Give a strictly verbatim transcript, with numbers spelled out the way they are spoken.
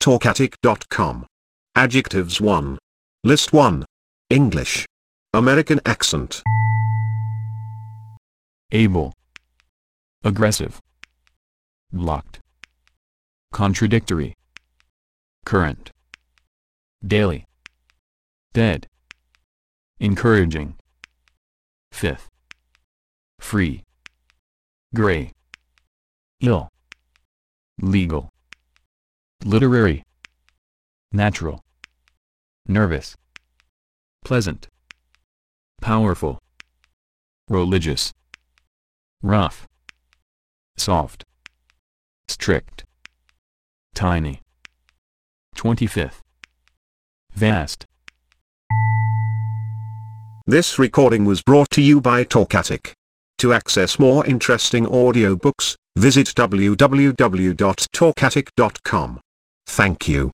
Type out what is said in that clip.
talkatic dot com. Adjectives one. List one. English. American accent. Able. Aggressive. Blocked. Contradictory. Current. Daily. Dead. Encouraging. Fifth. Free. Gray. Ill. Legal. Literary. Natural. Nervous. Pleasant. Powerful. Religious. Rough. Soft. Strict. Tiny. twenty-fifth. Vast. This recording was brought to you by Talkatic. To access more interesting audiobooks, visit w w w dot talkatic dot com. Thank you.